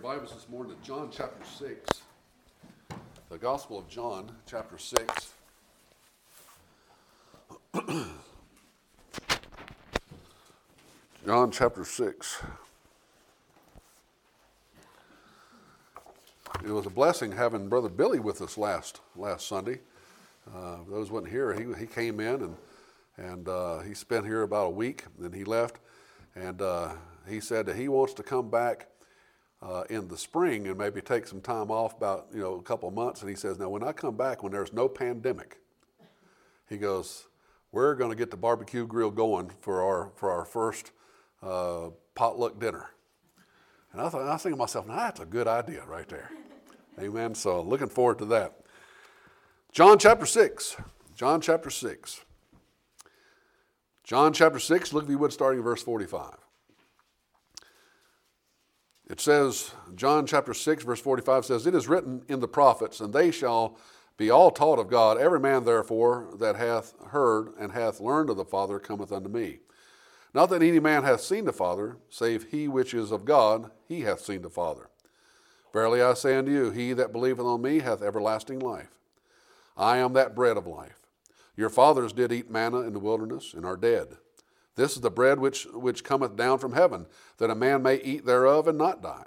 Bibles this morning to John chapter 6. The Gospel of John chapter 6. John chapter 6. It was a blessing having Brother Billy with us last Sunday. For those who wasn't here, he came in and he spent here about a week, then he left. And he said that he wants to come back in the spring and maybe take some time off, about a couple of months. And he says, now when I come back, when there's no pandemic, he goes, we're going to get the barbecue grill going for our first potluck dinner. And I was thinking to myself, now that's a good idea right there. Amen. So looking forward to that. John chapter 6. John chapter 6. John chapter 6, look if you would, starting in verse 45. It says, John chapter 6, verse 45 says, it is written in the prophets, and they shall be all taught of God. Every man therefore that hath heard and hath learned of the Father cometh unto me. Not that any man hath seen the Father, save he which is of God, he hath seen the Father. Verily I say unto you, he that believeth on me hath everlasting life. I am that bread of life. Your fathers did eat manna in the wilderness, and are dead. This is the bread which cometh down from heaven, that a man may eat thereof and not die.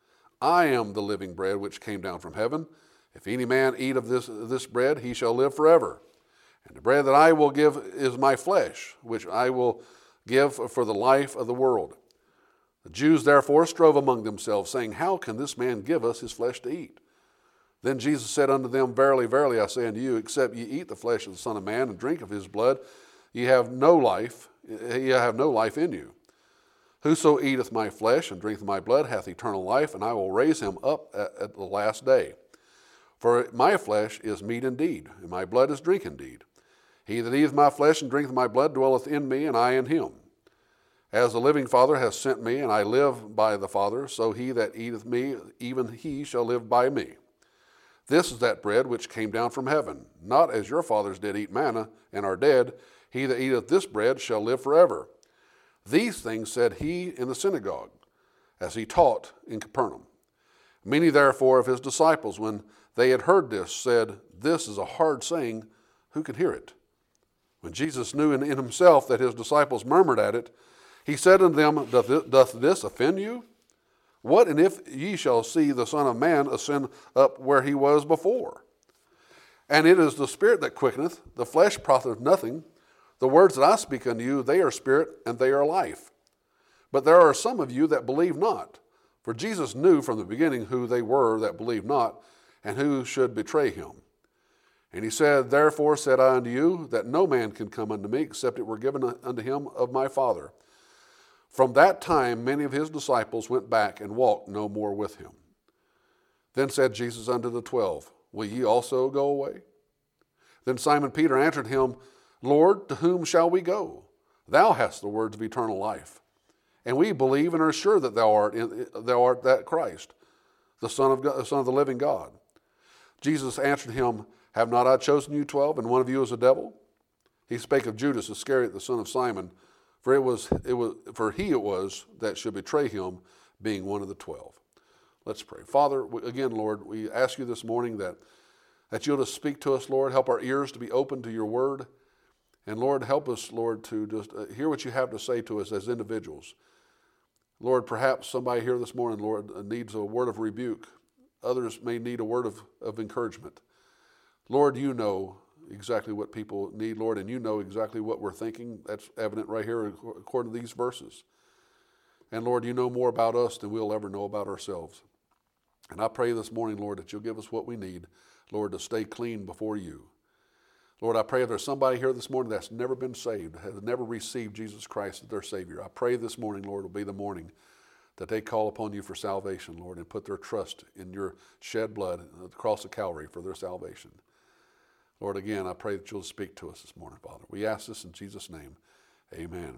I am the living bread which came down from heaven. If any man eat of this bread, he shall live forever. And the bread that I will give is my flesh, which I will give for the life of the world. The Jews therefore strove among themselves, saying, how can this man give us his flesh to eat? Then Jesus said unto them, verily, verily, I say unto you, except ye eat the flesh of the Son of Man and drink of his blood, ye have no life in you. Whoso eateth my flesh and drinketh my blood hath eternal life, and I will raise him up at the last day. For my flesh is meat indeed, and my blood is drink indeed. He that eateth my flesh and drinketh my blood dwelleth in me, and I in him. As the living Father hath sent me, and I live by the Father, so he that eateth me, even he shall live by me. This is that bread which came down from heaven, not as your fathers did eat manna, and are dead. He that eateth this bread shall live forever. These things said he in the synagogue, as he taught in Capernaum. Many therefore of his disciples, when they had heard this, said, this is a hard saying, who can hear it? When Jesus knew in himself that his disciples murmured at it, he said unto them, doth this offend you? What and if ye shall see the Son of Man ascend up where he was before? And it is the Spirit that quickeneth, the flesh profiteth nothing. The words that I speak unto you, they are spirit and they are life. But there are some of you that believe not. For Jesus knew from the beginning who they were that believed not, and who should betray him. And he said, therefore said I unto you, that no man can come unto me, except it were given unto him of my Father. From that time many of his disciples went back and walked no more with him. Then said Jesus unto the 12, will ye also go away? Then Simon Peter answered him, Lord, to whom shall we go? Thou hast the words of eternal life. And we believe and are sure that thou art that Christ, the Son of God, the Son of the living God. Jesus answered him, have not I chosen you 12, and one of you is a devil? He spake of Judas Iscariot, the son of Simon, for he it was that should betray him, being one of the 12. Let's pray. Father, again, Lord, we ask you this morning that you'll just speak to us, Lord. Help our ears to be open to your word. And Lord, help us, Lord, to just hear what you have to say to us as individuals. Lord, perhaps somebody here this morning, Lord, needs a word of rebuke. Others may need a word of encouragement. Lord, you know exactly what people need, Lord, and you know exactly what we're thinking. That's evident right here according to these verses. And Lord, you know more about us than we'll ever know about ourselves. And I pray this morning, Lord, that you'll give us what we need, Lord, to stay clean before you. Lord, I pray if there's somebody here this morning that's never been saved, has never received Jesus Christ as their Savior, I pray this morning, Lord, will be the morning that they call upon you for salvation, Lord, and put their trust in your shed blood at the cross of Calvary for their salvation. Lord, again, I pray that you'll speak to us this morning, Father. We ask this in Jesus' name. Amen.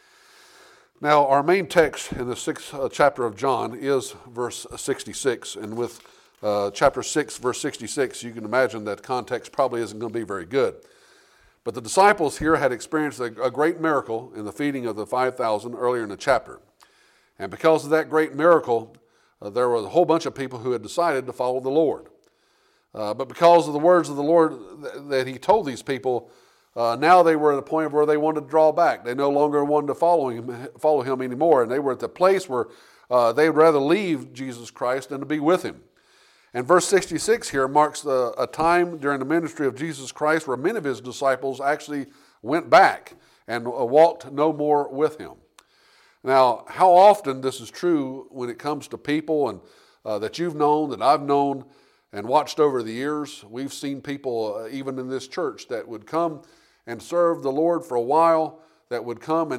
Now, our main text in the 6th chapter of John is verse 66. And with chapter 6, verse 66, you can imagine that context probably isn't going to be very good. But the disciples here had experienced a great miracle in the feeding of the 5,000 earlier in the chapter. And because of that great miracle, there was a whole bunch of people who had decided to follow the Lord. But because of the words of the Lord that he told these people, now they were at a point where they wanted to draw back. They no longer wanted to follow him anymore. And they were at the place where they would rather leave Jesus Christ than to be with him. And verse 66 here marks a time during the ministry of Jesus Christ where many of his disciples actually went back and walked no more with him. Now, how often this is true when it comes to people and that you've known, that I've known and watched over the years. We've seen people even in this church that would come and serve the Lord for a while, that would come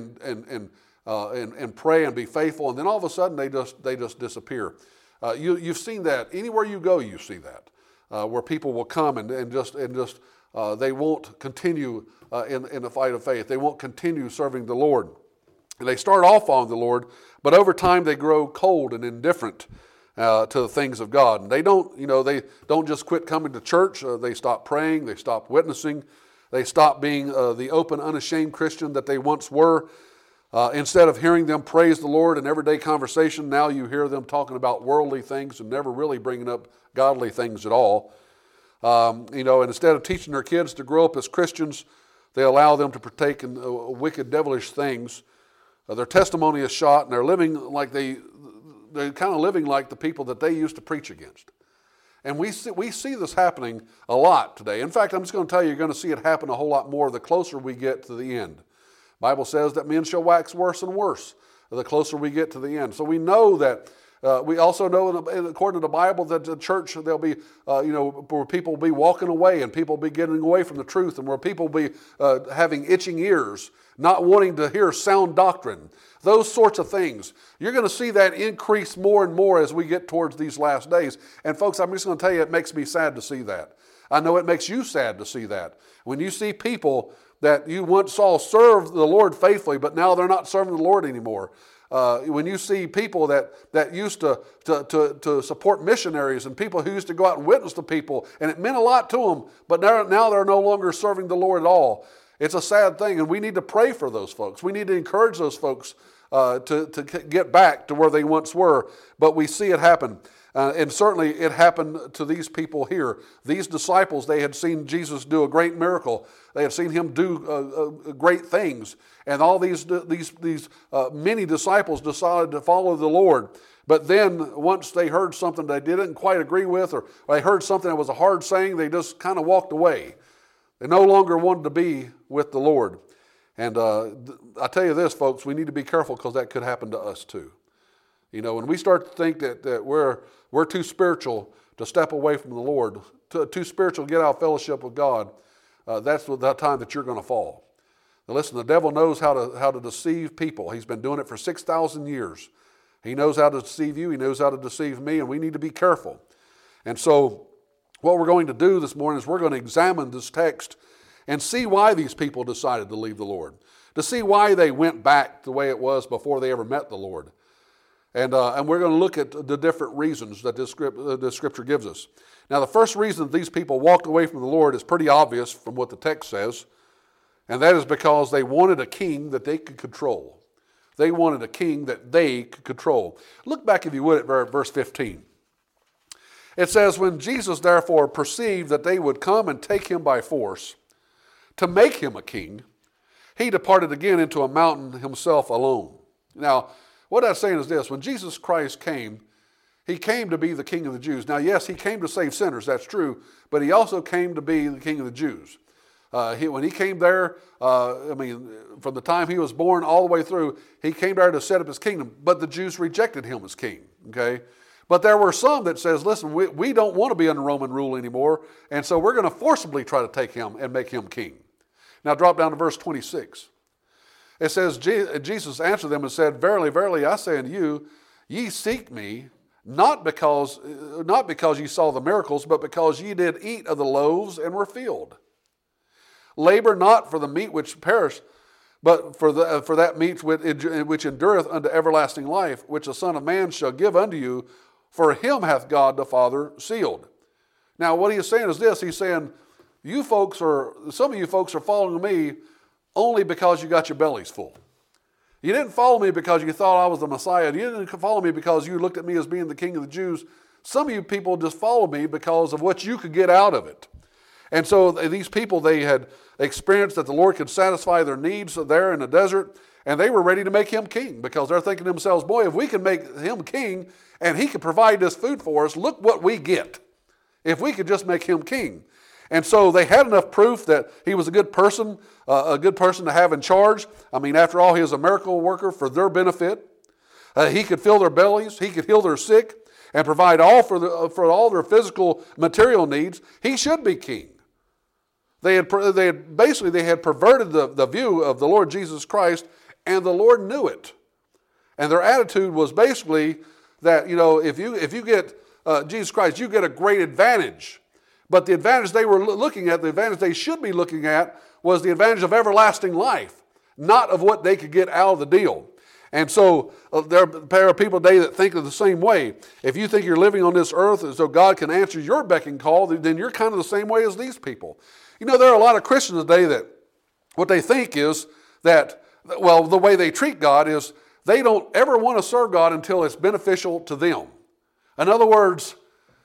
and pray and be faithful, and then all of a sudden they just disappear. You've seen that anywhere you go. You see that where people will come and just they won't continue in the fight of faith. They won't continue serving the Lord. And they start off on the Lord, but over time they grow cold and indifferent to the things of God. And they don't just quit coming to church. They stop praying. They stop witnessing. They stop being the open, unashamed Christian that they once were. Instead of hearing them praise the Lord in everyday conversation, now you hear them talking about worldly things and never really bringing up godly things at all. And instead of teaching their kids to grow up as Christians, they allow them to partake in wicked, devilish things. Their testimony is shot, and they're living like they're kind of living like the people that they used to preach against. And we see this happening a lot today. In fact, I'm just going to tell you, you're going to see it happen a whole lot more the closer we get to the end. The Bible says that men shall wax worse and worse the closer we get to the end. So we know that. We also know, according to the Bible, that the church, there'll be, where people will be walking away and people will be getting away from the truth, and where people will be having itching ears, not wanting to hear sound doctrine. Those sorts of things. You're going to see that increase more and more as we get towards these last days. And folks, I'm just going to tell you, it makes me sad to see that. I know it makes you sad to see that. When you see people that you once saw serve the Lord faithfully, but now they're not serving the Lord anymore. When you see people that used to support missionaries and people who used to go out and witness to people, and it meant a lot to them, but now they're no longer serving the Lord at all. It's a sad thing, and we need to pray for those folks. We need to encourage those folks to get back to where they once were, but we see it happen. And certainly it happened to these people here. These disciples, they had seen Jesus do a great miracle. They had seen him do great things. And all these many disciples decided to follow the Lord. But then once they heard something they didn't quite agree with, or they heard something that was a hard saying, they just kind of walked away. They no longer wanted to be with the Lord. And I tell you this, folks, we need to be careful because that could happen to us too. When we start to think that we're too spiritual to step away from the Lord, too spiritual to get out of fellowship with God, that's the time that you're going to fall. Now listen, the devil knows how to deceive people. He's been doing it for 6,000 years. He knows how to deceive you. He knows how to deceive me, and we need to be careful. And so what we're going to do this morning is we're going to examine this text and see why these people decided to leave the Lord, to see why they went back the way it was before they ever met the Lord. And we're going to look at the different reasons that this scripture gives us. Now, the first reason these people walked away from the Lord is pretty obvious from what the text says, and that is because they wanted a king that they could control. They wanted a king that they could control. Look back, if you would, at verse 15. It says, "When Jesus therefore perceived that they would come and take him by force to make him a king, he departed again into a mountain himself alone." Now, what that's saying is this: when Jesus Christ came, he came to be the King of the Jews. Now, yes, he came to save sinners, that's true, but he also came to be the King of the Jews. When he came there, from the time he was born all the way through, he came there to set up his kingdom, but the Jews rejected him as king, okay? But there were some that says, listen, we don't want to be under Roman rule anymore, and so we're going to forcibly try to take him and make him king. Now, drop down to verse 26. It says, Jesus answered them and said, "Verily, verily, I say unto you, ye seek me, not because ye saw the miracles, but because ye did eat of the loaves and were filled. Labor not for the meat which perish, but for that meat which endureth unto everlasting life, which the Son of Man shall give unto you, for him hath God the Father sealed." Now, what he is saying is this: he's saying, some of you folks are following me only because you got your bellies full. You didn't follow me because you thought I was the Messiah. You didn't follow me because you looked at me as being the King of the Jews. Some of you people just follow me because of what you could get out of it. And so these people, they had experienced that the Lord could satisfy their needs there in the desert, and they were ready to make him king because they're thinking to themselves, boy, if we can make him king and he can provide this food for us, look what we get if we could just make him king. And so they had enough proof that he was a good person to have in charge. I mean, after all, he was a miracle worker for their benefit. He could fill their bellies. He could heal their sick and provide all for all their physical material needs. He should be king. They had perverted the view of the Lord Jesus Christ, and the Lord knew it. And their attitude was basically that, if you get Jesus Christ, you get a great advantage. But the advantage they were looking at, the advantage they should be looking at, was the advantage of everlasting life, not of what they could get out of the deal. And so there are people today that think of the same way. If you think you're living on this earth so God can answer your beck and call, then you're kind of the same way as these people. There are a lot of Christians today that what they think is that, the way they treat God is they don't ever want to serve God until it's beneficial to them. In other words,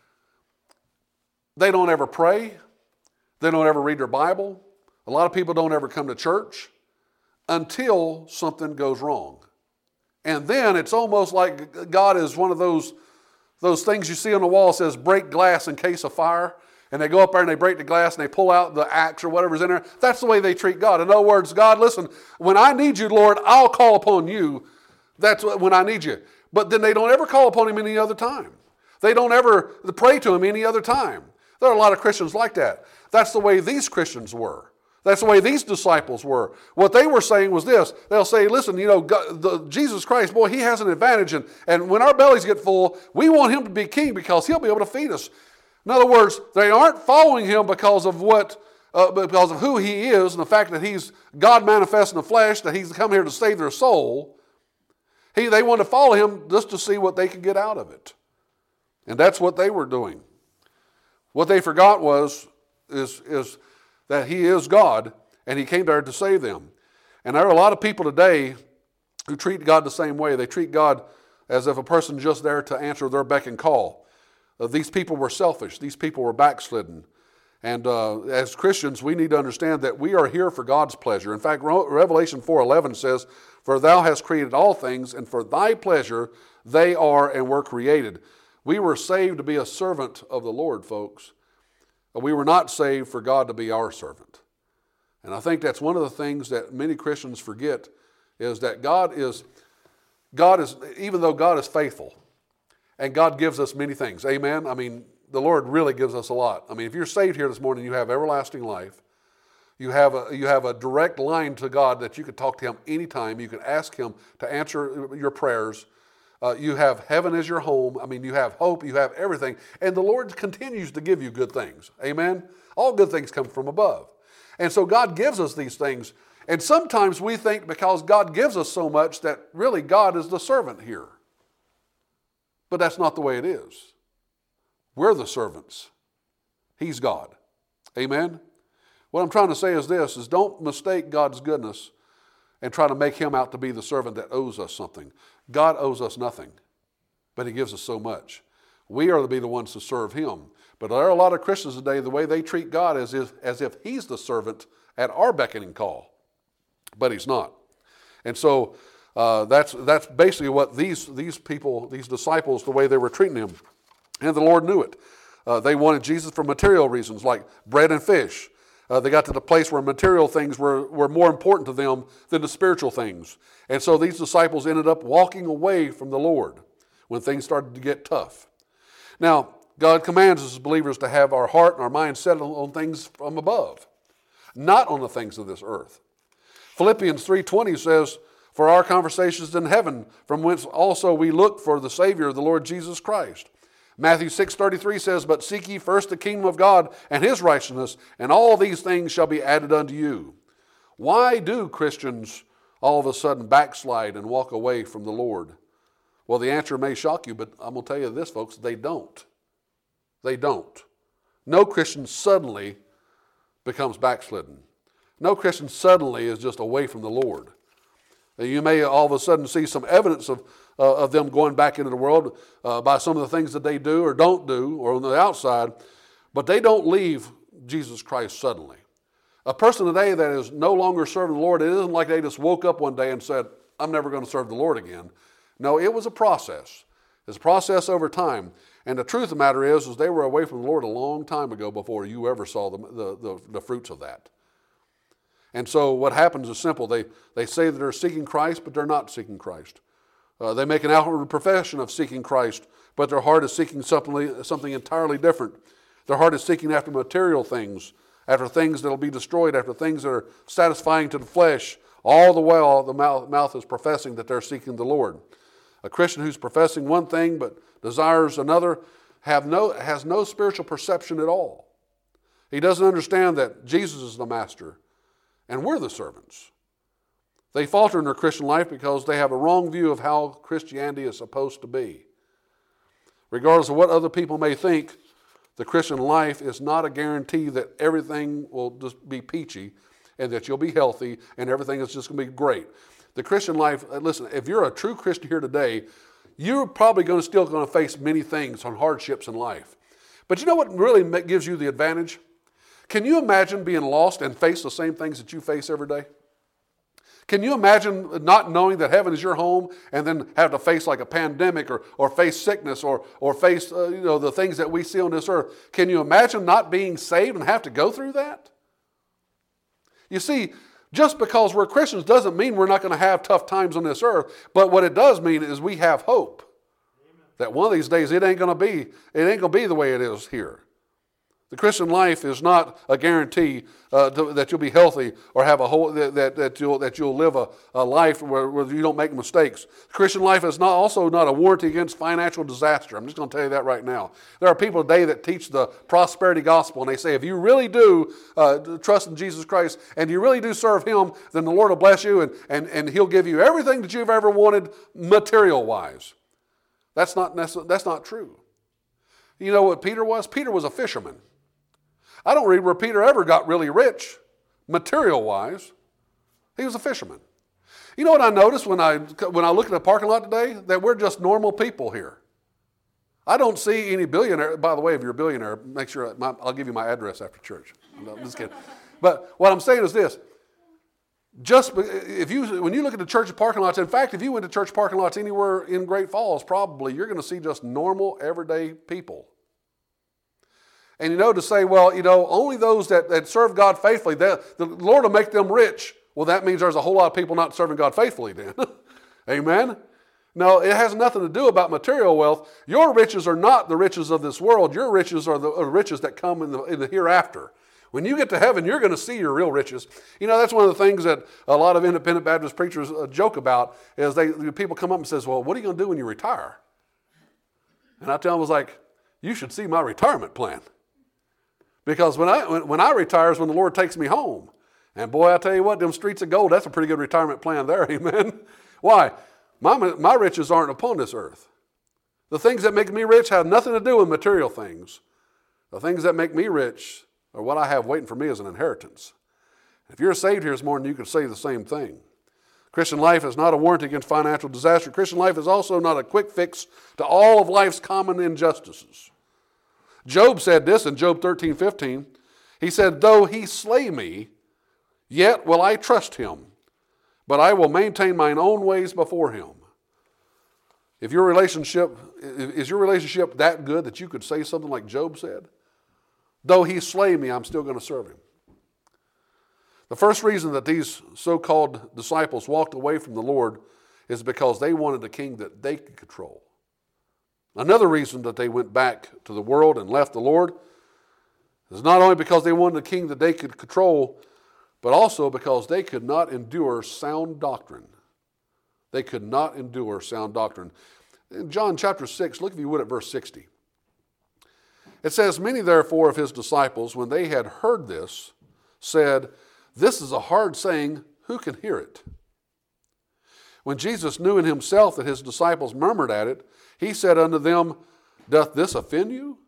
they don't ever pray. They don't ever read their Bible. A lot of people don't ever come to church until something goes wrong. And then it's almost like God is one of those things you see on the wall that says, break glass in case of fire. And they go up there and they break the glass and they pull out the axe or whatever's in there. That's the way they treat God. In other words, God, listen, when I need you, Lord, I'll call upon you. That's when I need you. But then they don't ever call upon him any other time. They don't ever pray to him any other time. There are a lot of Christians like that. That's the way these Christians were. That's the way these disciples were. What they were saying was this. They'll say, listen, Jesus Christ, boy, he has an advantage. And when our bellies get full, we want him to be king because he'll be able to feed us. In other words, they aren't following him because of who he is and the fact that he's God manifest in the flesh, that he's come here to save their soul. They want to follow him just to see what they could get out of it. And that's what they were doing. What they forgot is that he is God and he came there to save them. And there are a lot of people today who treat God the same way. They treat God as if a person just there to answer their beck and call. These people were selfish. These people were backslidden. And as Christians, we need to understand that we are here for God's pleasure. In fact, Revelation 4:11 says, for thou hast created all things, and for thy pleasure they are and were created. We were saved to be a servant of the Lord, folks. We were not saved for God to be our servant. And I think that's one of the things that many Christians forget is that God is, even though God is faithful, and God gives us many things. Amen? I mean, the Lord really gives us a lot. I mean, if you're saved here this morning, you have everlasting life. You have a direct line to God that you can talk to him anytime. You can ask him to answer your prayers. You have heaven as your home. I mean, you have hope. You have everything. And the Lord continues to give you good things. Amen? All good things come from above. And so God gives us these things. And sometimes we think because God gives us so much that really God is the servant here. But that's not the way it is. We're the servants. He's God. Amen? What I'm trying to say is this, is don't mistake God's goodness and try to make him out to be the servant that owes us something. God owes us nothing, but he gives us so much. We are to be the ones to serve him. But there are a lot of Christians today, the way they treat God is as if he's the servant at our beckoning call. But he's not. And so that's basically what these people, these disciples, the way they were treating him. And the Lord knew it. They wanted Jesus for material reasons like bread and fish. They got to the place where material things were more important to them than the spiritual things. And so these disciples ended up walking away from the Lord when things started to get tough. Now, God commands us as believers to have our heart and our mind set on things from above, not on the things of this earth. Philippians 3:20 says, for our conversations in heaven, from whence also we look for the Savior, the Lord Jesus Christ. Matthew 6:33 says, but seek ye first the kingdom of God and his righteousness, and all these things shall be added unto you. Why do Christians all of a sudden backslide and walk away from the Lord? Well, the answer may shock you, but I'm going to tell you this, folks, they don't. They don't. No Christian suddenly becomes backslidden. No Christian suddenly is just away from the Lord. You may all of a sudden see some evidence of them going back into the world by some of the things that they do or don't do or on the outside, but they don't leave Jesus Christ suddenly. A person today that is no longer serving the Lord, it isn't like they just woke up one day and said, I'm never going to serve the Lord again. No, it was a process. It's a process over time. And the truth of the matter is they were away from the Lord a long time ago before you ever saw the fruits of that. And so what happens is simple. They say that they're seeking Christ, but they're not seeking Christ. They make an outward profession of seeking Christ, but their heart is seeking something entirely different. Their heart is seeking after material things, after things that will be destroyed, after things that are satisfying to the flesh. All the while, the mouth is professing that they're seeking the Lord. A Christian who's professing one thing but desires another has no spiritual perception at all. He doesn't understand that Jesus is the master and we're the servants. They falter in their Christian life because they have a wrong view of how Christianity is supposed to be. Regardless of what other people may think, the Christian life is not a guarantee that everything will just be peachy and that you'll be healthy and everything is just going to be great. The Christian life, listen, if you're a true Christian here today, you're probably still going to face many things on hardships in life. But you know what really gives you the advantage? Can you imagine being lost and face the same things that you face every day? Can you imagine not knowing that heaven is your home and then have to face like a pandemic or face sickness or face the things that we see on this earth? Can you imagine not being saved and have to go through that? You see, just because we're Christians doesn't mean we're not going to have tough times on this earth, but what it does mean is we have hope. Amen. That one of these days it ain't going to be the way it is here. The Christian life is not a guarantee that you'll be healthy or have that you'll live a life where you don't make mistakes. The Christian life is also not a warranty against financial disaster. I'm just going to tell you that right now. There are people today that teach the prosperity gospel, and they say if you really do trust in Jesus Christ and you really do serve Him, then the Lord will bless you and He'll give you everything that you've ever wanted material-wise. That's not true. You know what Peter was? Peter was a fisherman. I don't read where Peter ever got really rich, material-wise. He was a fisherman. You know what I noticed when I look at the parking lot today? That we're just normal people here. I don't see any billionaire. By the way, if you're a billionaire, make sure I'll give you my address after church. No, I'm just kidding. But what I'm saying is this. When you look at the church parking lots, in fact, if you went to church parking lots anywhere in Great Falls, probably you're going to see just normal, everyday people. And to say, well, only those that serve God faithfully, the Lord will make them rich. Well, that means there's a whole lot of people not serving God faithfully then. Amen? No, it has nothing to do about material wealth. Your riches are not the riches of this world. Your riches are the riches that come in the hereafter. When you get to heaven, you're going to see your real riches. That's one of the things that a lot of independent Baptist preachers joke about is people come up and says, well, what are you going to do when you retire? And I tell them, I was like, you should see my retirement plan. Because when I retire is when the Lord takes me home. And boy, I tell you what, them streets of gold, that's a pretty good retirement plan there, amen? Why? My riches aren't upon this earth. The things that make me rich have nothing to do with material things. The things that make me rich are what I have waiting for me as an inheritance. If you're saved here this morning, you can say the same thing. Christian life is not a warranty against financial disaster. Christian life is also not a quick fix to all of life's common injustices. Job said this in Job 13:15. He said, though he slay me, yet will I trust him, but I will maintain mine own ways before him. Is your relationship that good that you could say something like Job said? Though he slay me, I'm still going to serve him. The first reason that these so-called disciples walked away from the Lord is because they wanted a king that they could control. Another reason that they went back to the world and left the Lord is not only because they wanted a king that they could control, but also because they could not endure sound doctrine. They could not endure sound doctrine. In John chapter 6, look if you would at verse 60. It says, many therefore of his disciples, when they had heard this, said, this is a hard saying, who can hear it? When Jesus knew in himself that his disciples murmured at it, he said unto them, doth this offend you?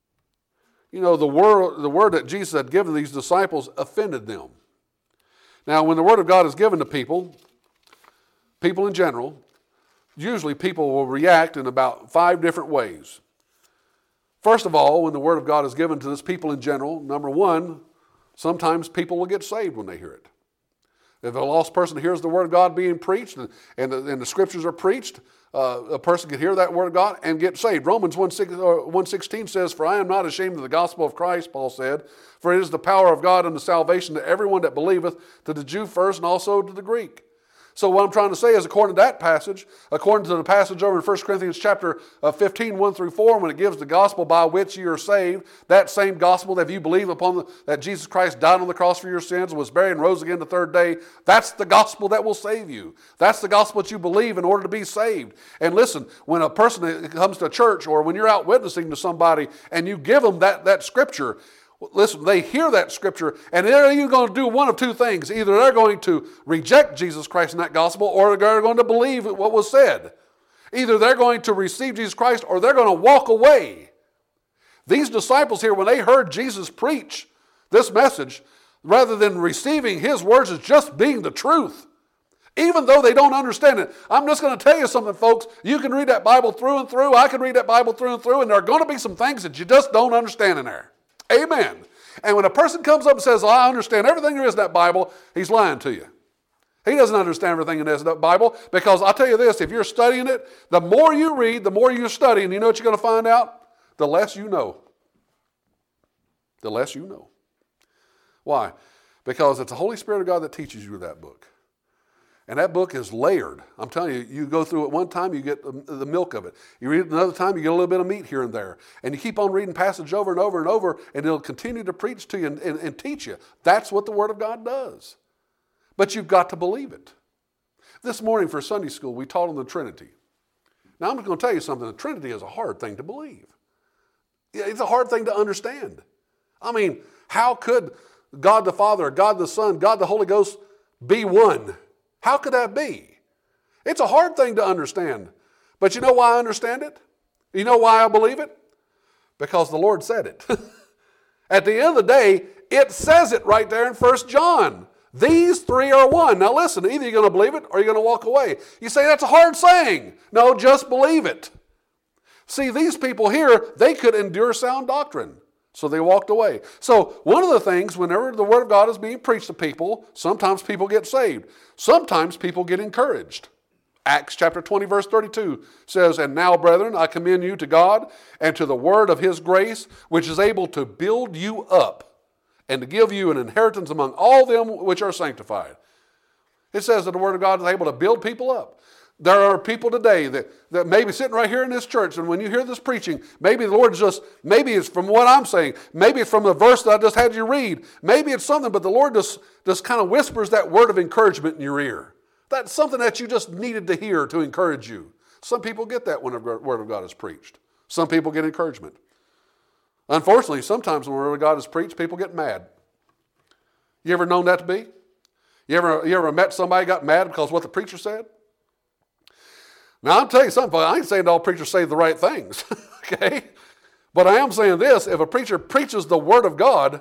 The word that Jesus had given these disciples offended them. Now, when the word of God is given to people, people in general, usually people will react in about 5 different ways. First of all, when the Word of God is given to this people in general, number one, sometimes people will get saved when they hear it. If a lost person hears the Word of God being preached and the Scriptures are preached, a person can hear that Word of God and get saved. Romans 1:16 says, "For I am not ashamed of the gospel of Christ," Paul said, "for it is the power of God unto salvation to everyone that believeth, to the Jew first and also to the Greek." So what I'm trying to say is, according to that passage, according to the passage over in 1 Corinthians chapter 15, 1 through 4, when it gives the gospel by which you are saved, that same gospel that if you believe that Jesus Christ died on the cross for your sins, was buried and rose again the 3rd day, that's the gospel that will save you. That's the gospel that you believe in order to be saved. And listen, when a person comes to church or when you're out witnessing to somebody and you give them that scripture, listen, they hear that scripture, and they're either going to do one of 2 things. Either they're going to reject Jesus Christ in that gospel, or they're going to believe what was said. Either they're going to receive Jesus Christ, or they're going to walk away. These disciples here, when they heard Jesus preach this message, rather than receiving his words as just being the truth, even though they don't understand it, I'm just going to tell you something, folks. You can read that Bible through and through. I can read that Bible through and through, and there are going to be some things that you just don't understand in there. Amen. And when a person comes up and says, "Oh, I understand everything there is in that Bible," he's lying to you. He doesn't understand everything in that Bible, because I'll tell you this, if you're studying it, the more you read, the more you study, and you know what you're going to find out? The less you know. The less you know. Why? Because it's the Holy Spirit of God that teaches you that book. And that book is layered. I'm telling you, you go through it one time, you get the milk of it. You read it another time, you get a little bit of meat here and there. And you keep on reading passage over and over and over, and it'll continue to preach to you and teach you. That's what the Word of God does. But you've got to believe it. This morning for Sunday school, we taught on the Trinity. Now, I'm just going to tell you something. The Trinity is a hard thing to believe. It's a hard thing to understand. I mean, how could God the Father, God the Son, God the Holy Ghost be one? How could that be? It's a hard thing to understand. But you know why I understand it? You know why I believe it? Because the Lord said it. At the end of the day, it says it right there in 1 John. These 3 are one. Now listen, either you're going to believe it or you're going to walk away. You say, that's a hard saying. No, just believe it. See, these people here, they could endure sound doctrine. So they walked away. So one of the things, whenever the Word of God is being preached to people, sometimes people get saved. Sometimes people get encouraged. Acts chapter 20, verse 32 says, "And now, brethren, I commend you to God and to the word of his grace, which is able to build you up and to give you an inheritance among all them which are sanctified." It says that the Word of God is able to build people up. There are people today that may be sitting right here in this church, and when you hear this preaching, maybe the Lord maybe it's from what I'm saying, maybe it's from the verse that I just had you read, maybe it's something, but the Lord just kind of whispers that word of encouragement in your ear. That's something that you just needed to hear to encourage you. Some people get that when the Word of God is preached. Some people get encouragement. Unfortunately, sometimes when the Word of God is preached, people get mad. You ever known that to be? You ever met somebody who got mad because of what the preacher said? Now, I'll tell you something, I ain't saying that all preachers say the right things, okay? But I am saying this, if a preacher preaches the Word of God,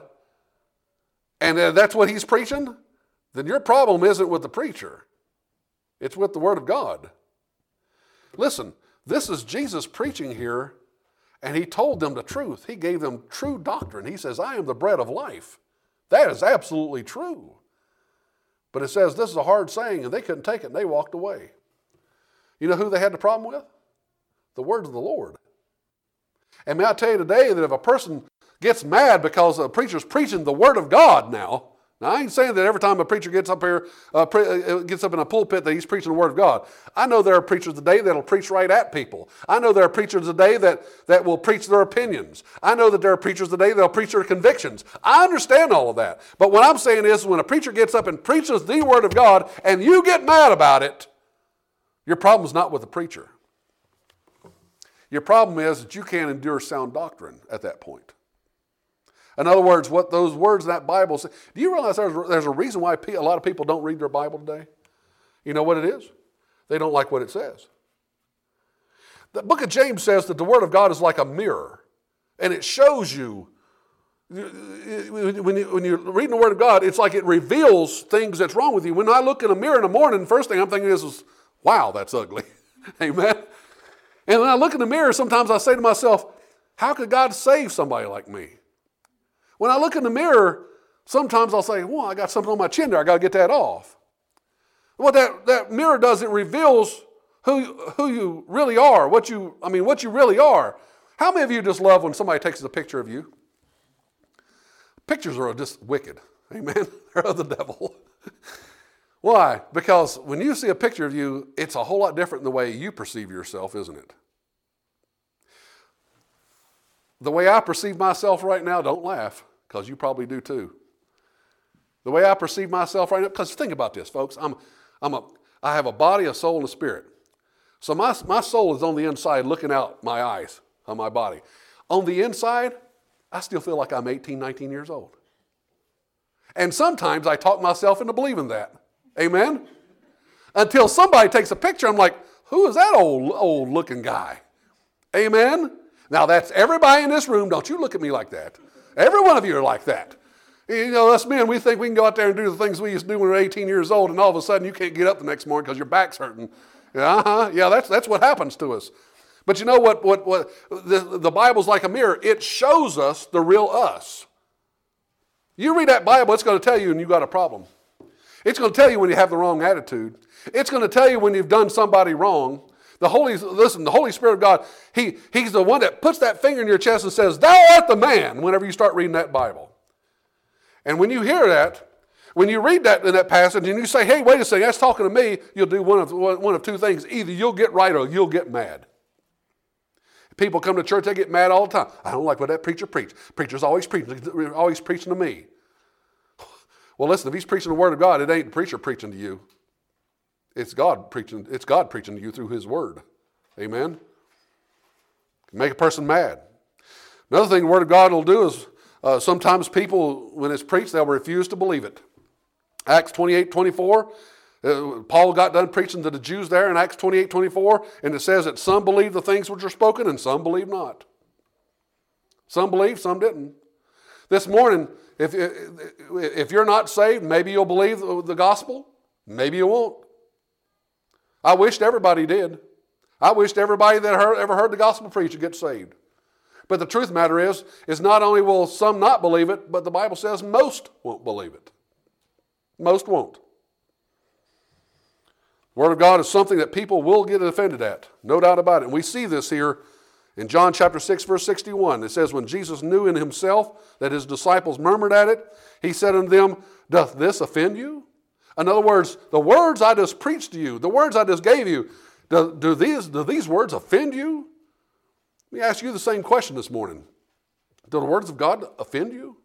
and that's what he's preaching, then your problem isn't with the preacher. It's with the Word of God. Listen, this is Jesus preaching here, and he told them the truth. He gave them true doctrine. He says, "I am the bread of life." That is absolutely true. But it says this is a hard saying, and they couldn't take it, and they walked away. You know who they had the problem with? The words of the Lord. And may I tell you today that if a person gets mad because a preacher's preaching the Word of God now I ain't saying that every time a preacher gets up here, gets up in a pulpit that he's preaching the Word of God. I know there are preachers today that'll preach right at people. I know there are preachers today that will preach their opinions. I know that there are preachers today that'll preach their convictions. I understand all of that. But what I'm saying is when a preacher gets up and preaches the Word of God and you get mad about it, your problem is not with the preacher. Your problem is that you can't endure sound doctrine at that point. In other words, what those words in that Bible say. Do you realize there's a reason why a lot of people don't read their Bible today? You know what it is? They don't like what it says. The book of James says that the Word of God is like a mirror, and it shows you. When you're reading the Word of God, it's like it reveals things that's wrong with you. When I look in a mirror in the morning, the first thing I'm thinking is wow, that's ugly. Amen. And when I look in the mirror, sometimes I say to myself, how could God save somebody like me? When I look in the mirror, sometimes I'll say, well, I got something on my chin there. I got to get that off. What that mirror does, it reveals who you really are, what you really are. How many of you just love when somebody takes a picture of you? Pictures are just wicked. Amen. They're of the devil. Why? Because when you see a picture of you, it's a whole lot different than the way you perceive yourself, isn't it? The way I perceive myself right now, don't laugh, because you probably do too. The way I perceive myself right now, because think about this, folks. I have a body, a soul, and a spirit. So my soul is on the inside looking out my eyes on my body. On the inside, I still feel like I'm 18, 19 years old. And sometimes I talk myself into believing that. Amen? Until somebody takes a picture, I'm like, who is that old looking guy? Amen? Now that's everybody in this room. Don't you look at me like that. Every one of you are like that. You know, us men, we think we can go out there and do the things we used to do when we were 18 years old, and all of a sudden you can't get up the next morning because your back's hurting. Yeah, that's what happens to us. But you know what the Bible's like a mirror. It shows us the real us. You read that Bible, it's going to tell you when you've got a problem. It's going to tell you when you have the wrong attitude. It's going to tell you when you've done somebody wrong. The Holy Spirit of God, He's the one that puts that finger in your chest and says, thou art the man, whenever you start reading that Bible. And when you hear that, when you read that in that passage and you say, hey, wait a second, that's talking to me, you'll do one of two things. Either you'll get right or you'll get mad. People come to church, they get mad all the time. I don't like what that preacher preached. Preacher's always preaching to me. Well, listen, if he's preaching the Word of God, it ain't the preacher preaching to you. It's God preaching to you through His Word. Amen? Make a person mad. Another thing the Word of God will do is sometimes people, when it's preached, they'll refuse to believe it. Acts 28:24, Paul got done preaching to the Jews there in Acts 28:24, and it says that some believed the things which are spoken and some believed not. Some believed, some didn't. This morning, if you're not saved, maybe you'll believe the gospel, maybe you won't. I wished everybody did. I wished everybody that ever heard the gospel preached would get saved. But the truth of the matter is not only will some not believe it, but the Bible says most won't believe it. Most won't. The Word of God is something that people will get offended at, no doubt about it. And we see this here in John chapter 6, verse 61. It says, when Jesus knew in himself that his disciples murmured at it, he said unto them, doth this offend you? In other words, the words I just preached to you, the words I just gave you, do these words offend you? Let me ask you the same question this morning. Do the words of God offend you?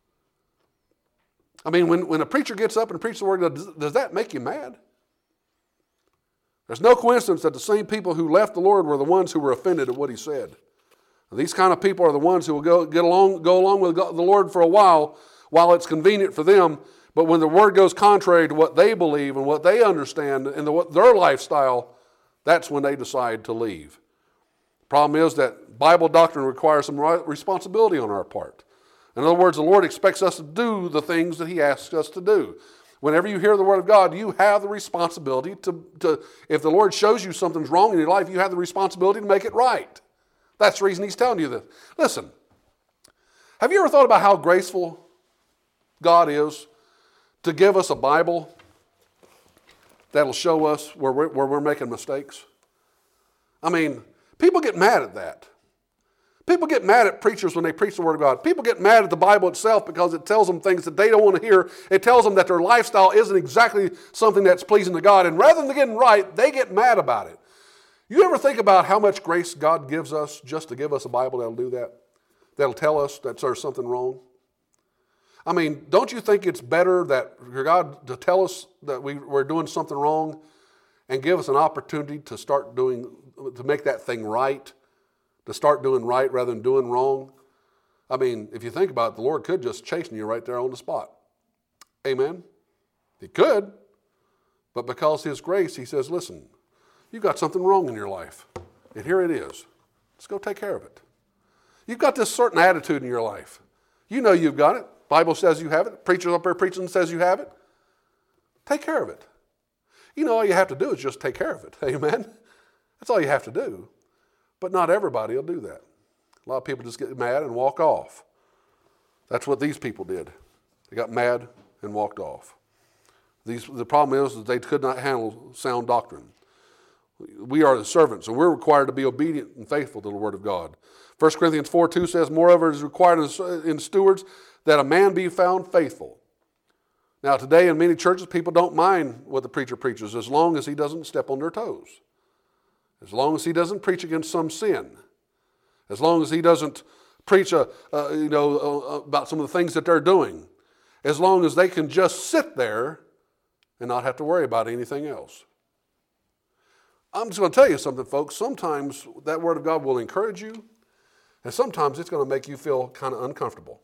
I mean, when a preacher gets up and preaches the word, does that make you mad? There's no coincidence that the same people who left the Lord were the ones who were offended at what he said. These kind of people are the ones who will go along with the Lord for a while it's convenient for them. But when the word goes contrary to what they believe and what they understand and their lifestyle, that's when they decide to leave. The problem is that Bible doctrine requires some responsibility on our part. In other words, the Lord expects us to do the things that He asks us to do. Whenever you hear the Word of God, you have the responsibility to if the Lord shows you something's wrong in your life, you have the responsibility to make it right. That's the reason He's telling you this. Listen, have you ever thought about how graceful God is to give us a Bible that'll show us where we're making mistakes? I mean, people get mad at that. People get mad at preachers when they preach the Word of God. People get mad at the Bible itself because it tells them things that they don't want to hear. It tells them that their lifestyle isn't exactly something that's pleasing to God. And rather than getting right, they get mad about it. You ever think about how much grace God gives us just to give us a Bible that'll do that? That'll tell us that there's something wrong? I mean, don't you think it's better that for God to tell us that we're doing something wrong and give us an opportunity to make that thing right? To start doing right rather than doing wrong? I mean, if you think about it, the Lord could just chasten you right there on the spot. Amen? He could. But because His grace, He says, listen, you've got something wrong in your life. And here it is. Let's go take care of it. You've got this certain attitude in your life. You know you've got it. Bible says you have it. Preacher up there preaching says you have it. Take care of it. all you have to do is just take care of it. Amen? That's all you have to do. But not everybody will do that. A lot of people just get mad and walk off. That's what these people did. They got mad and walked off. The problem is that they could not handle sound doctrine. We are the servants, and we're required to be obedient and faithful to the Word of God. 1 Corinthians 4:2 says, moreover, it is required in stewards that a man be found faithful. Now, today in many churches, people don't mind what the preacher preaches as long as he doesn't step on their toes. As long as he doesn't preach against some sin. As long as he doesn't preach about some of the things that they're doing. As long as they can just sit there and not have to worry about anything else. I'm just going to tell you something, folks. Sometimes that Word of God will encourage you, and sometimes it's going to make you feel kind of uncomfortable.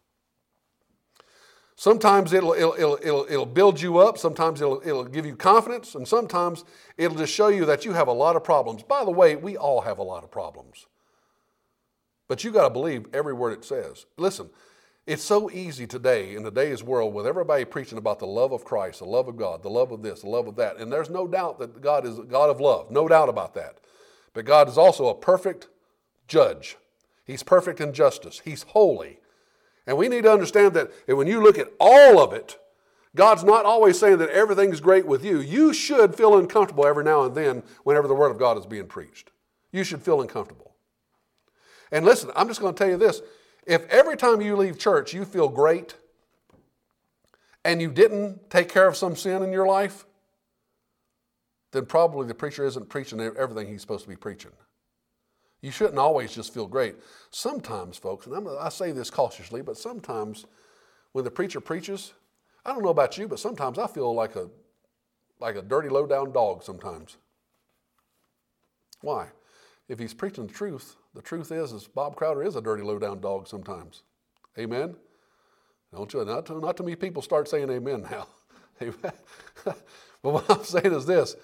Sometimes it'll build you up. Sometimes it'll give you confidence. And sometimes it'll just show you that you have a lot of problems. By the way, we all have a lot of problems. But you got to believe every word it says. Listen, it's so easy today in today's world with everybody preaching about the love of Christ, the love of God, the love of this, the love of that. And there's no doubt that God is a God of love. No doubt about that. But God is also a perfect judge. He's perfect in justice. He's holy. And we need to understand that when you look at all of it, God's not always saying that everything's great with you. You should feel uncomfortable every now and then whenever the Word of God is being preached. You should feel uncomfortable. And listen, I'm just going to tell you this. If every time you leave church you feel great and you didn't take care of some sin in your life, then probably the preacher isn't preaching everything he's supposed to be preaching. You shouldn't always just feel great. Sometimes, folks, and I say this cautiously, but sometimes when the preacher preaches, I don't know about you, but sometimes I feel like a dirty, low-down dog sometimes. Why? If he's preaching the truth is Bob Crowder is a dirty, low-down dog sometimes. Amen? Don't you? Not too many people start saying amen now. Amen? But what I'm saying is this.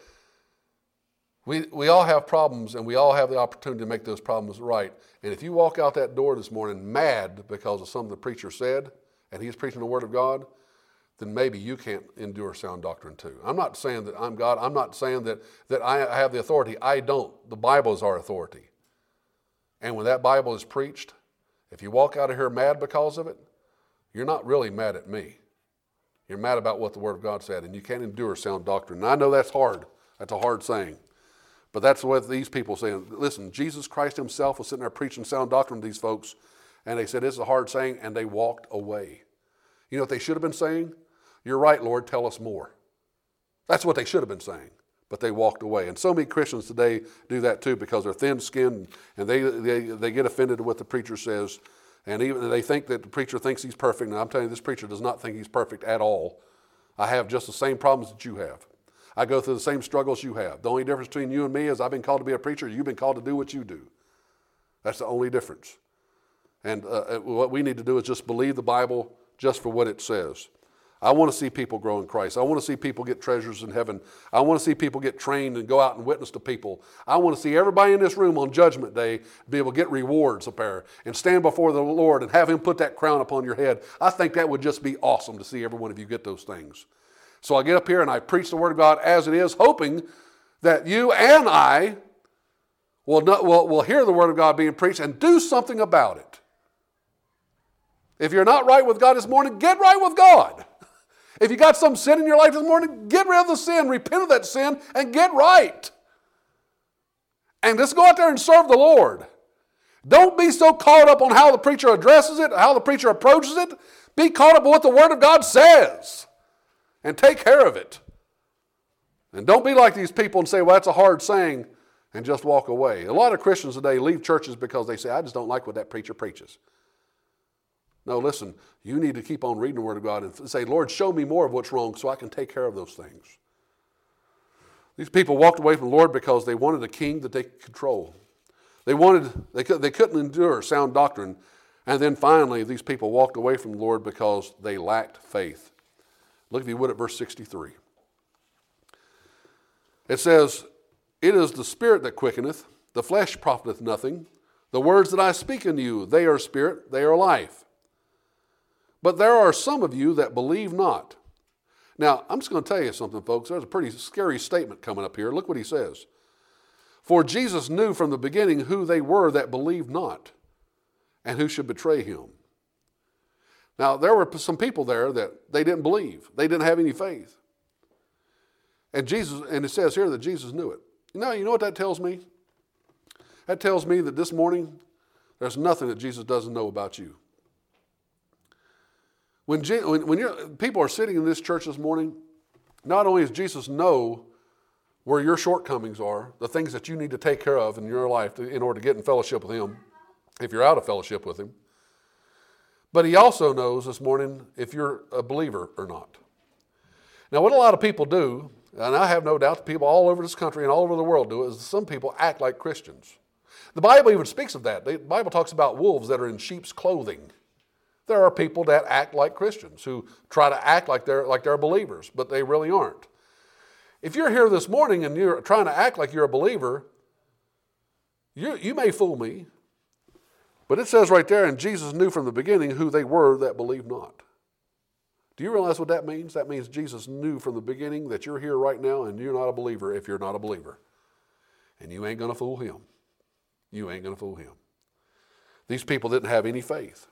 We all have problems, and we all have the opportunity to make those problems right. And if you walk out that door this morning mad because of something the preacher said, and he's preaching the Word of God, then maybe you can't endure sound doctrine too. I'm not saying that I'm God. I'm not saying that I have the authority. I don't. The Bible is our authority. And when that Bible is preached, if you walk out of here mad because of it, you're not really mad at me. You're mad about what the Word of God said, and you can't endure sound doctrine. And I know that's hard. That's a hard saying. But that's what these people saying. Listen, Jesus Christ himself was sitting there preaching sound doctrine to these folks, and they said, it's a hard saying, and they walked away. You know what they should have been saying? You're right, Lord, tell us more. That's what they should have been saying, but they walked away. And so many Christians today do that too because they're thin-skinned, and they get offended at what the preacher says, and even they think that the preacher thinks he's perfect. And I'm telling you, this preacher does not think he's perfect at all. I have just the same problems that you have. I go through the same struggles you have. The only difference between you and me is I've been called to be a preacher. You've been called to do what you do. That's the only difference. And what we need to do is just believe the Bible just for what it says. I want to see people grow in Christ. I want to see people get treasures in heaven. I want to see people get trained and go out and witness to people. I want to see everybody in this room on Judgment Day be able to get rewards up there and stand before the Lord and have Him put that crown upon your head. I think that would just be awesome to see every one of you get those things. So I get up here and I preach the Word of God as it is, hoping that you and I will hear the Word of God being preached and do something about it. If you're not right with God this morning, get right with God. If you got some sin in your life this morning, get rid of the sin, repent of that sin, and get right. And just go out there and serve the Lord. Don't be so caught up on how the preacher addresses it, how the preacher approaches it. Be caught up on what the Word of God says. And take care of it. And don't be like these people and say, well, that's a hard saying, and just walk away. A lot of Christians today leave churches because they say, I just don't like what that preacher preaches. No, listen, you need to keep on reading the Word of God and say, Lord, show me more of what's wrong so I can take care of those things. These people walked away from the Lord because they wanted a king that they could control. They couldn't endure sound doctrine. And then finally, these people walked away from the Lord because they lacked faith. Look, if you would, at verse 63. It says, it is the Spirit that quickeneth, the flesh profiteth nothing. The words that I speak unto you, they are spirit, they are life. But there are some of you that believe not. Now, I'm just going to tell you something, folks. There's a pretty scary statement coming up here. Look what he says. For Jesus knew from the beginning who they were that believed not, and who should betray him. Now, there were some people there that they didn't believe. They didn't have any faith. And it says here that Jesus knew it. You know what that tells me? That tells me that this morning, there's nothing that Jesus doesn't know about you. When people are sitting in this church this morning, not only does Jesus know where your shortcomings are, the things that you need to take care of in your life in order to get in fellowship with him, if you're out of fellowship with him, but he also knows this morning if you're a believer or not. Now, what a lot of people do, and I have no doubt that people all over this country and all over the world do, is some people act like Christians. The Bible even speaks of that. The Bible talks about wolves that are in sheep's clothing. There are people that act like Christians, who try to act like they're believers, but they really aren't. If you're here this morning and you're trying to act like you're a believer, you may fool me. But it says right there, and Jesus knew from the beginning who they were that believed not. Do you realize what that means? That means Jesus knew from the beginning that you're here right now and you're not a believer if you're not a believer. And you ain't going to fool him. You ain't going to fool him. These people didn't have any faith.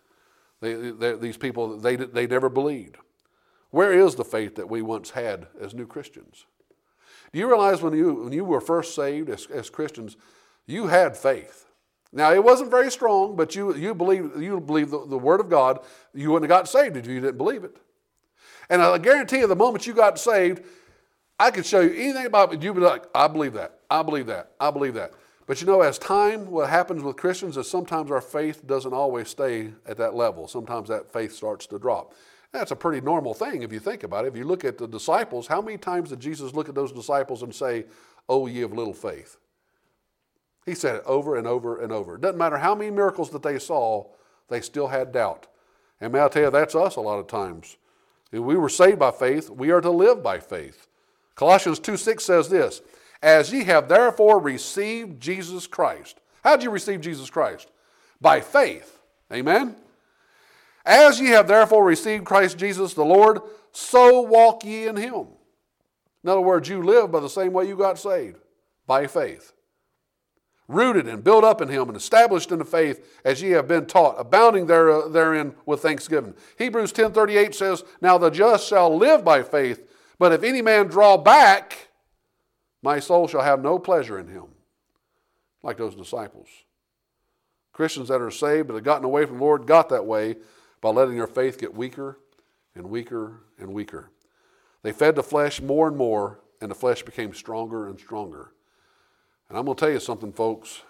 These people, they never believed. Where is the faith that we once had as new Christians? Do you realize when you were first saved as Christians, you had faith? Now, it wasn't very strong, but you believed the Word of God. You wouldn't have got saved if you didn't believe it. And I guarantee you, the moment you got saved, I could show you anything about it, you'd be like, I believe that, I believe that, I believe that. But as time, what happens with Christians is sometimes our faith doesn't always stay at that level. Sometimes that faith starts to drop. That's a pretty normal thing if you think about it. If you look at the disciples, how many times did Jesus look at those disciples and say, "Oh, ye of little faith"? He said it over and over and over. It doesn't matter how many miracles that they saw, they still had doubt. And may I tell you, that's us a lot of times. If we were saved by faith, we are to live by faith. Colossians 2:6 says this, "As ye have therefore received Jesus Christ." How did you receive Jesus Christ? By faith. Amen? "As ye have therefore received Christ Jesus the Lord, so walk ye in him." In other words, you live by the same way you got saved, by faith. "Rooted and built up in him and established in the faith as ye have been taught, abounding therein with thanksgiving." Hebrews 10:38 says, "Now the just shall live by faith, but if any man draw back, my soul shall have no pleasure in him." Like those disciples. Christians that are saved but have gotten away from the Lord got that way by letting their faith get weaker and weaker and weaker. They fed the flesh more and more, and the flesh became stronger and stronger. And I'm going to tell you something, folks.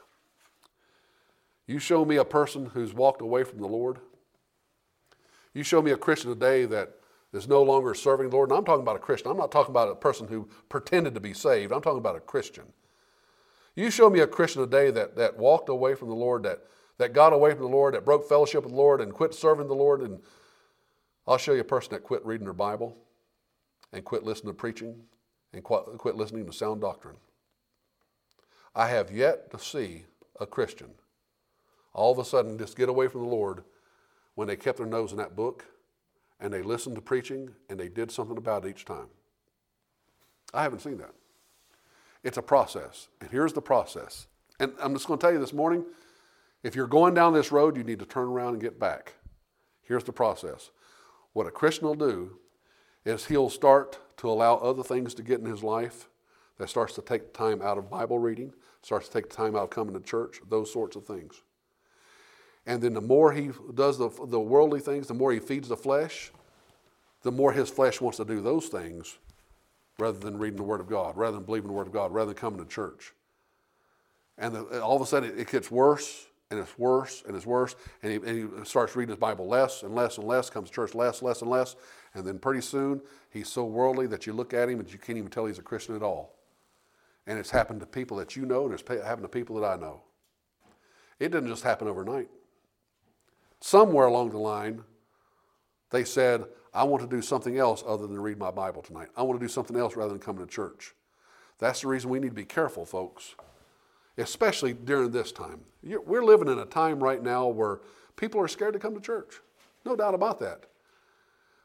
You show me a person who's walked away from the Lord. You show me a Christian today that is no longer serving the Lord. And I'm talking about a Christian. I'm not talking about a person who pretended to be saved. I'm talking about a Christian. You show me a Christian today that walked away from the Lord, that got away from the Lord, that broke fellowship with the Lord and quit serving the Lord. And I'll show you a person that quit reading their Bible and quit listening to preaching and quit listening to sound doctrine. I have yet to see a Christian all of a sudden just get away from the Lord when they kept their nose in that book and they listened to preaching and they did something about it each time. I haven't seen that. It's a process. And here's the process. And I'm just going to tell you this morning, if you're going down this road, you need to turn around and get back. Here's the process. What a Christian will do is he'll start to allow other things to get in his life. That starts to take time out of Bible reading, starts to take time out of coming to church, those sorts of things. And then the more he does the worldly things, the more he feeds the flesh, the more his flesh wants to do those things rather than reading the Word of God, rather than believing the Word of God, rather than coming to church. And all of a sudden it gets worse, and it's worse, and it's worse, and he starts reading his Bible less and less and less, comes to church less and less, and then pretty soon he's so worldly that you look at him and you can't even tell he's a Christian at all. And it's happened to people that you know, and it's happened to people that I know. It didn't just happen overnight. Somewhere along the line, they said, I want to do something else other than read my Bible tonight. I want to do something else rather than coming to church. That's the reason we need to be careful, folks, especially during this time. We're living in a time right now where people are scared to come to church. No doubt about that.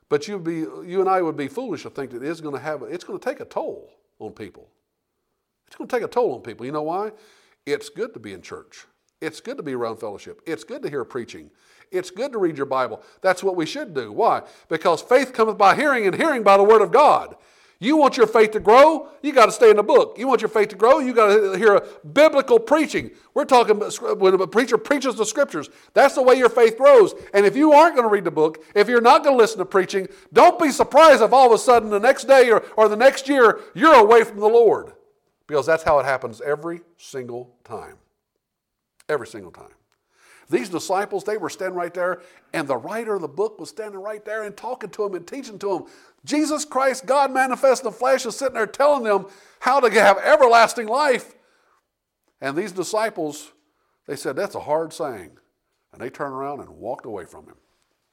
But you and I would be foolish to think that it's going to take a toll on people. It's going to take a toll on people. You know why? It's good to be in church. It's good to be around fellowship. It's good to hear preaching. It's good to read your Bible. That's what we should do. Why? Because faith cometh by hearing, and hearing by the word of God. You want your faith to grow, you got to stay in the book. You want your faith to grow, you got to hear biblical preaching. We're talking when a preacher preaches the scriptures. That's the way your faith grows. And if you aren't going to read the book, if you're not going to listen to preaching, don't be surprised if all of a sudden the next day or the next year you're away from the Lord. Because that's how it happens every single time. Every single time. These disciples, they were standing right there, and the writer of the book was standing right there and talking to them and teaching to them. Jesus Christ, God manifest in the flesh, is sitting there telling them how to have everlasting life. And these disciples, they said, that's a hard saying. And they turned around and walked away from him.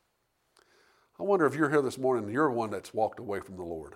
I wonder if you're here this morning and you're one that's walked away from the Lord.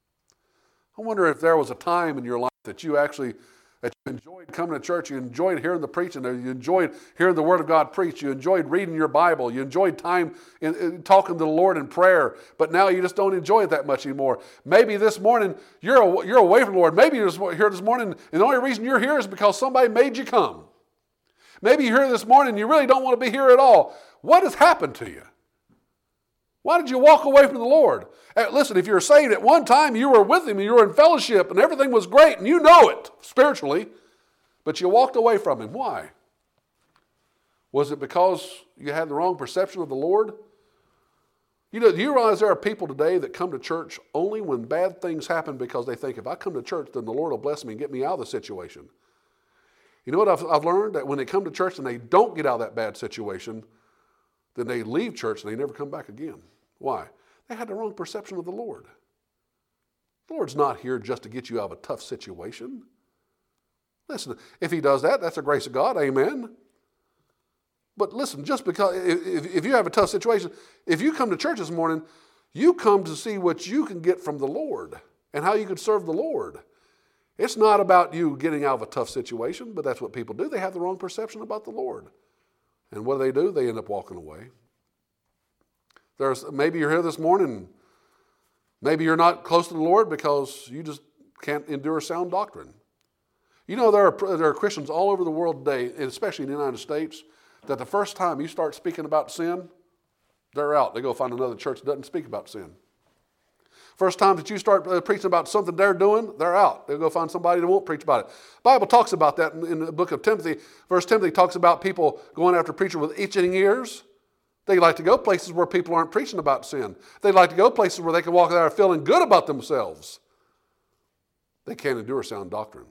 I wonder if there was a time in your life that you enjoyed coming to church, you enjoyed hearing the preaching, you enjoyed hearing the Word of God preached, you enjoyed reading your Bible, you enjoyed time in talking to the Lord in prayer, but now you just don't enjoy it that much anymore. Maybe this morning you're away from the Lord. Maybe you're here this morning and the only reason you're here is because somebody made you come. Maybe you're here this morning and you really don't want to be here at all. What has happened to you? Why did you walk away from the Lord? Listen, if you're saved at one time, you were with Him and you were in fellowship and everything was great and you know it spiritually, but you walked away from Him. Why? Was it because you had the wrong perception of the Lord? Do you realize there are people today that come to church only when bad things happen because they think, if I come to church, then the Lord will bless me and get me out of the situation. You know what I've learned? That when they come to church and they don't get out of that bad situation, then they leave church and they never come back again. Why? They had the wrong perception of the Lord. The Lord's not here just to get you out of a tough situation. Listen, if He does that, that's the grace of God, amen. But listen, just because, if you have a tough situation, if you come to church this morning, you come to see what you can get from the Lord and how you can serve the Lord. It's not about you getting out of a tough situation, but that's what people do. They have the wrong perception about the Lord. And what do? They end up walking away. Maybe you're here this morning, maybe you're not close to the Lord because you just can't endure sound doctrine. You know, there are Christians all over the world today, and especially in the United States, that the first time you start speaking about sin, they're out. They go find another church that doesn't speak about sin. First time that you start preaching about something they're doing, they're out. They'll go find somebody that won't preach about it. The Bible talks about that in the book of Timothy. First Timothy talks about people going after preachers with itching ears. They like to go places where people aren't preaching about sin. They like to go places where they can walk out feeling good about themselves. They can't endure sound doctrine.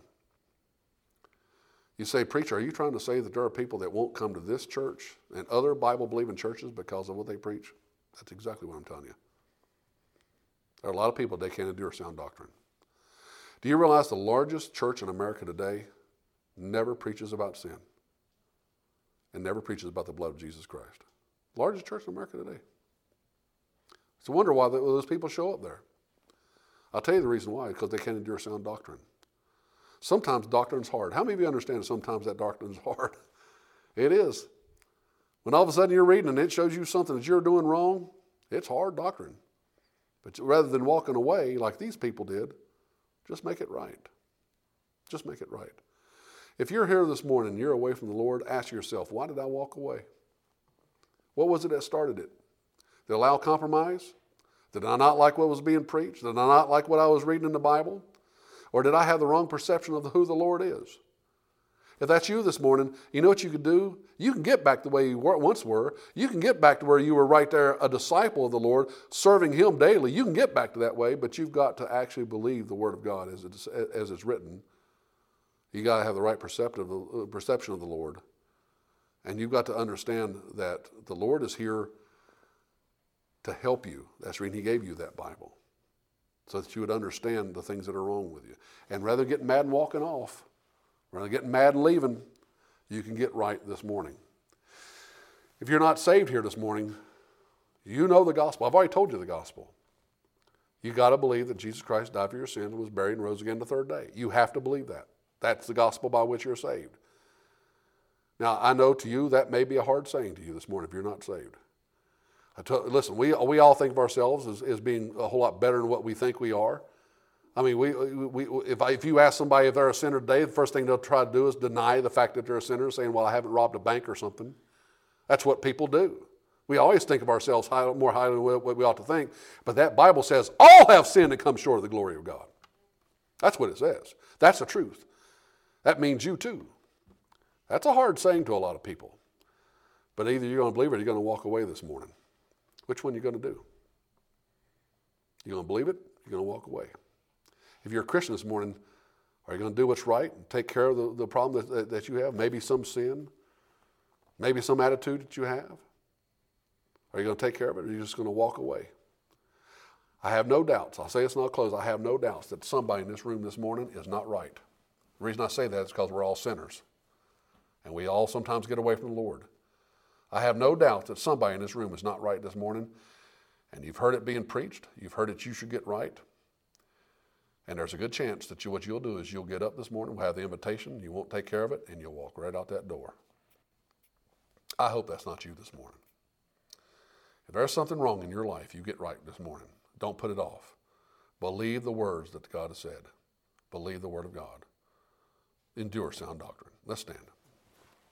You say, preacher, are you trying to say that there are people that won't come to this church and other Bible-believing churches because of what they preach? That's exactly what I'm telling you. There are a lot of people that can't endure sound doctrine. Do you realize the largest church in America today never preaches about sin and never preaches about the blood of Jesus Christ? Largest church in America today. It's a wonder why those people show up there. I'll tell you the reason why, because they can't endure sound doctrine. Sometimes doctrine's hard. How many of you understand that sometimes that doctrine's hard? It is. When all of a sudden you're reading and it shows you something that you're doing wrong, it's hard doctrine. But rather than walking away like these people did, just make it right. Just make it right. If you're here this morning and you're away from the Lord, ask yourself, why did I walk away? What was it that started it? Did I allow compromise? Did I not like what was being preached? Did I not like what I was reading in the Bible? Or did I have the wrong perception of who the Lord is? If that's you this morning, you know what you could do? You can get back the way you once were. You can get back to where you were right there, a disciple of the Lord, serving Him daily. You can get back to that way, but you've got to actually believe the Word of God as it's written. You've got to have the right perception of the Lord. And you've got to understand that the Lord is here to help you. That's the reason He gave you that Bible, so that you would understand the things that are wrong with you. And rather than getting mad and walking off, rather than getting mad and leaving, you can get right this morning. If you're not saved here this morning, you know the gospel. I've already told you the gospel. You got to believe that Jesus Christ died for your sins and was buried and rose again the third day. You have to believe that. That's the gospel by which you're saved. Now, I know to you that may be a hard saying to you this morning if you're not saved. Listen, we all think of ourselves as being a whole lot better than what we think we are. I mean, if you ask somebody if they're a sinner today, the first thing they'll try to do is deny the fact that they're a sinner, saying, well, I haven't robbed a bank or something. That's what people do. We always think of ourselves more highly than what we ought to think. But that Bible says, all have sinned and come short of the glory of God. That's what it says. That's the truth. That means you too. That's a hard saying to a lot of people. But either you're going to believe it or you're going to walk away this morning. Which one are you going to do? You're going to believe it, you're going to walk away. If you're a Christian this morning, are you going to do what's right and take care of the problem that you have? Maybe some sin, maybe some attitude that you have. Are you going to take care of it, or are you just going to walk away? I have no doubts. I'll say this and I'll close. I have no doubts that somebody in this room this morning is not right. The reason I say that is because we're all sinners. And we all sometimes get away from the Lord. I have no doubt that somebody in this room is not right this morning. And you've heard it being preached. You've heard that you should get right. And there's a good chance that what you'll do is you'll get up this morning, we'll have the invitation, you won't take care of it, and you'll walk right out that door. I hope that's not you this morning. If there's something wrong in your life, you get right this morning. Don't put it off. Believe the words that God has said. Believe the word of God. Endure sound doctrine. Let's stand.